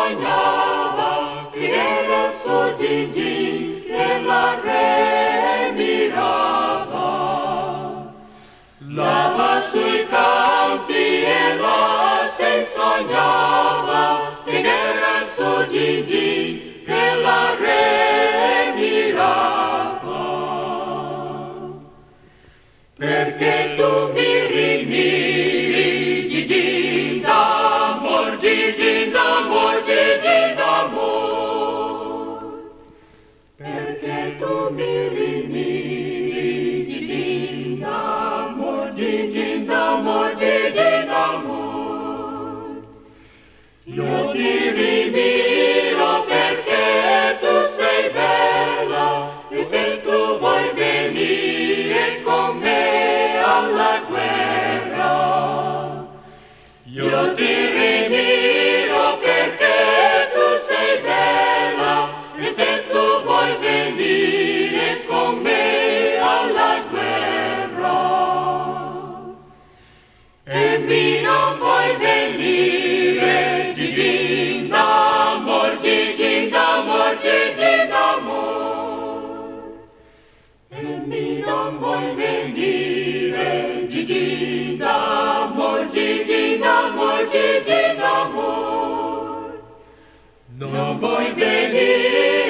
sognava, era il suo Gigi e la re mirava. Là sui campi e là si sognava, era il suo Gigi che la re mirava. Perché tu mi rimiri, Gigi d'amor, Gigi d'amor, Gigi d'amor. Perché tu mi rimiri, Gigi d'amor, Gigi d'amor, Gigi d'amor. Io ti rimiro perché tu sei bella e se tu vuoi venire con me alla guerra. Io ti rimiro perché tu sei bella e se tu vuoi venire con me alla guerra. E mi non vuoi venire, Gigi d'amor, Gigi d'amor, Gigi d'amor. E mi non vuoi venire, Gigi d'amor, Gigi d'amor, Gigi d'amor. Non vuoi venire.